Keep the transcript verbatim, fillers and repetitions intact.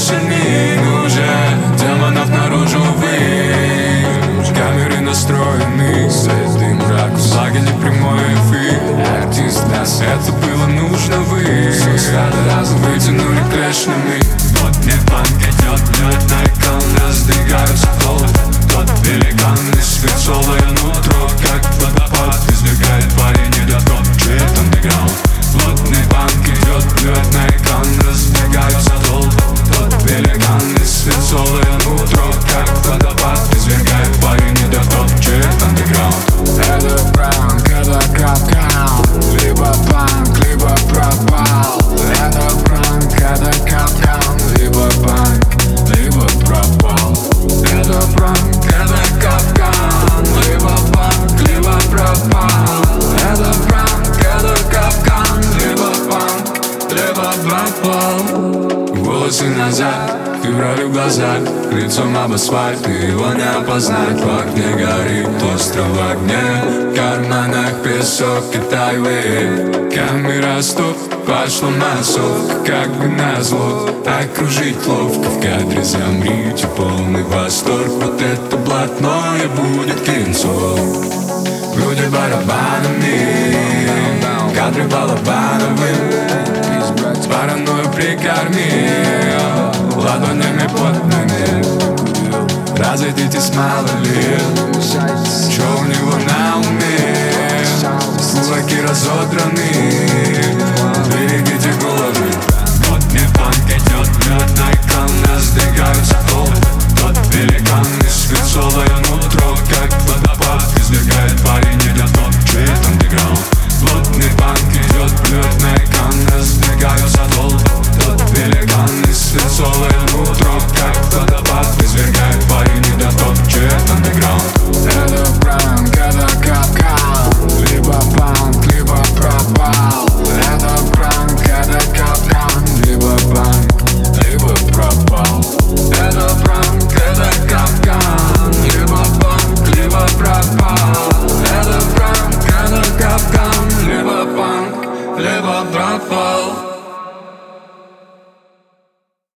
сильнее, но уже демонов наружу вы. Камеры настроены, светлый мрак, благо не прямой эфир. Артист нас, это было нужно вы. Разом вытянули клеш на миг. Вот мне банк идет, лед на экран, раздвигаются полы. Тот великанный свинцовое нутро, как водопад, избегает парень недотоп. Чит андеграунд. Плотный банк идет, лед на экран, раздвигаются толпы. Тот великанный свинцовое нутро, как водопад, извергает парень недотоп. Чит андеграунд. Это пранк, это капкан. Либо банк, либо пропал. Это пранк, это капкан. Либо банк, либо пропал. Это пранк, это капкан. Либо банк, либо пропал. Это пранк, это капкан. Либо банк, либо пропал. Волосы назад, февраль в глазах, лицом об асфальт, и его не опознать. В окне горит остров в огне, в карманах песок и тайвей. Камера стоп, пошла массовка, как бы назло. Окружить ловко, в кадре замрите, полный восторг. Вот это блатное будет кинцо. Люди барабанами, кадры балабановым. Паранойю прикормил ладонями потными. Разойдитесь, мало ли, что у него на уме. Кулаки разодраны,